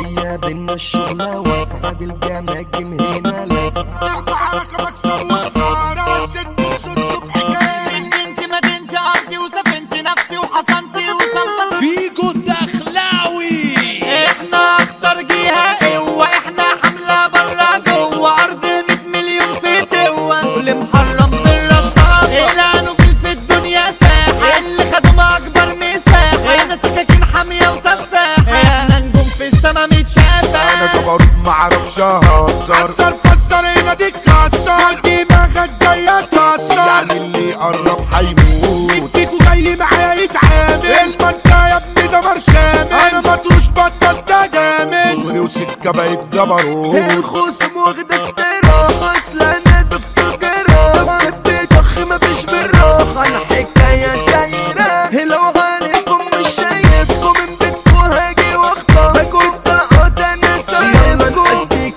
هي بينا الشغلة واسعد الجماجم هنا لازم حركة مكسب وخسارة ست وصدق في حكاية انت مدينتي ارضي وسفنتي نفسي وحصنتي وصلبت فيجو الدخلاوي. احنا اخطر جهة قوة، احنا حملة برا جوه ارض 100 مليون في دوا، واللي محرم في الرصاص اعلانوا في الدنيا ساحة، اللي خدوا اكبر مساحة، احنا سكاكين حامية وسفاحة، احنا نجوم في السما متشافة. انا جبروت معرفش اهزر، عسر فسر هنا دي تكسر، دماغك جاية تكسر، يعني اللي يقرب هيموت، مديكوا جاي لي معايا يتعامل، المنطقة يا ابني ده برشامل، انا مطروش بطل ده جامد، دغري وسكة بقيت جبروت، الخصم واخدة استراحة اصل انا دكتور جراح، بدي ضخ مفيش بالراحة الحكاية دايرة، لو عليكم مش شايفكم من بيتكم هاجي واخطف، بكون طلقات انا سايبكم استيك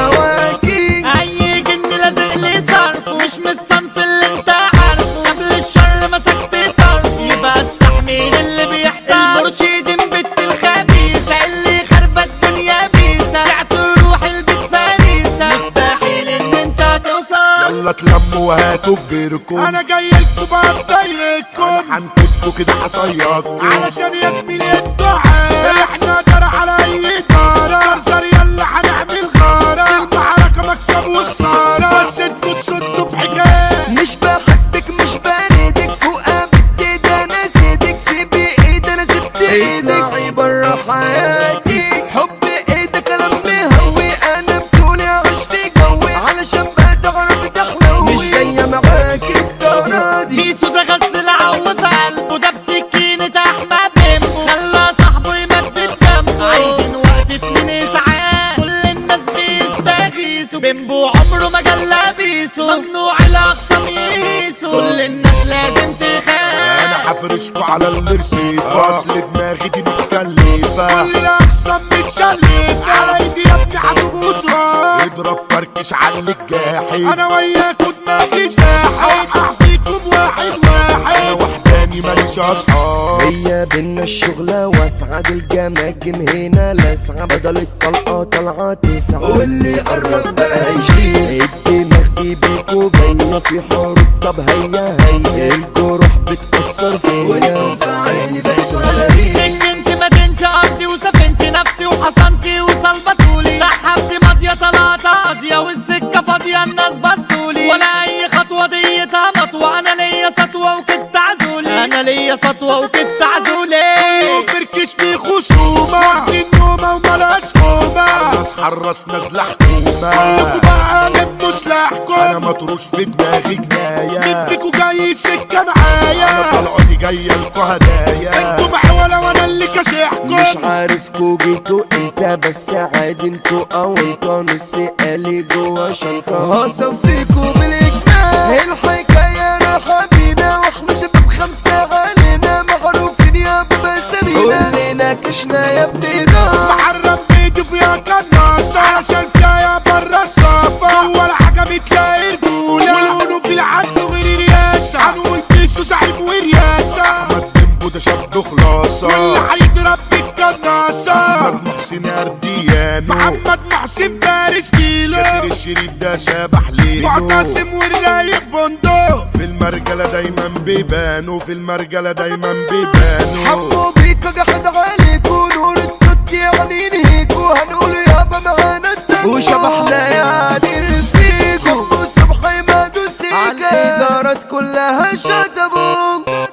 البواكي، اي جن لازق لي صرف ومش من الصنف اللي انت عارفه، قبل الشر مسكت طرف يبقى استحمل اللي بيحصل، المرشدين بنت الخبيثة اللي خربت الدنيا بيسة، ساعة روح البيت فريسة، مستحيل ان انت توصل. يلا تلموا وهاتوا كبيركم، انا جاي لكم بقى بضايقكم، هنكتكوا كده هصيادكم، علشان يا زميلي الدعاء احنا دار على اي دارة، زرزر يلا هنعمل غارة، المعركة مكسب وخسارة، بس انتوا تصدوا في حكاية، مش بحبك مش باردك فوق بدي ده انا سيدك، سيبي ايد انا سبت ايدك، اطلعي برا حياتي، حب ايدك كلام مهوي، انا بطولي اعيش في جوي، علشان بقى تعرف تحلوي، مش جاية معاكي الدورة دي، بيسو ده غسل عو في قلبه، ده بسكينة احمد بيمبو، خلى صاحبه يمدد جنبه، عايزين وقت 2 اسعاف، كل الناس بيستغيثوا، بيمبو عمره ما جلى بيسو، ممنوع الاقسام يقيسوا، كل الناس لازم تخاف. انا هفرشكوا على الرصيفة، اصل دماغي دي متكلفة، كل الاقسام متشلفة، على ايدي يا ابني حبيب وتراب، اضرب فركش على الجاحد، انا وياكوا دماغي ساحد، اوقع فيكم واحد واحد، انا وحداني ماليش اصحاب، هي بينا الشغلة واسعد الجماجم هنا لاسعة، بدل الطلقة طلعة تسعة، واللي قرب بقى يشيل، الدماغ دي بيكو باينة في حروب، طب هيا الجروح بتكسر فيا، في عيني بقيت ولا سكنت مدينتي ارضي وسفنتي نفسي وحصنتي وصلبتولي، سحبت ماضية طلعت قاضية والسكة فاضية الناس بصولي، ولا اي خطوة ديتها مطوة، انا ليا سطوة وكنت عزولي، انا ليا سطوة وكنت عزولي، فركش في خصومة، واخدين نومة وملاش قومة، الناس حرس نازلة حكومة، كلكوا بقى لبوا سلاحكم، انا مطروش في دماغي جناية، مديكوا جاي سكة معايا، انا طلعتي جاية لكوا هدايا، انتوا محولة وانا اللي كاشحكم، مش عارفكوا جيتوا امتى، بس عادي انتوا او انتوا نص قالي جوا شنطة، هصفيكوا بالاجمال، الحكاية رايحة بينا، واحنا شباب 5 علينا، معروفين يا بابا سمينا، كلنا كشنا يا ابننا، محرم بيدي فيها كناصة، عشان فيها برا الصافة، ولا حاجة بتلاقي رجولة، والعنوب في العد غير رياسة، هنقول بيسو صاحب ورياسة، احمد بيمبو ده شاب خلاصة، واللي هيضرب بالكناصة، محمد محسن ارديانو، محمد محسن فارس كيلو، ياسر الشريف ده شبح ليلو، معتصم والرايق بندق، في المرجلة دايما بيبانوا، في المرجلة دايما بيبانوا، حبوا بيكا جحد عليكوا، نور التوت يعني نهيكوا، هنقول يابا معانا الدنيا، وشبحنا يعني الفيجو، الصبح ما دوسيكا، على الإدارات كلها شتموا.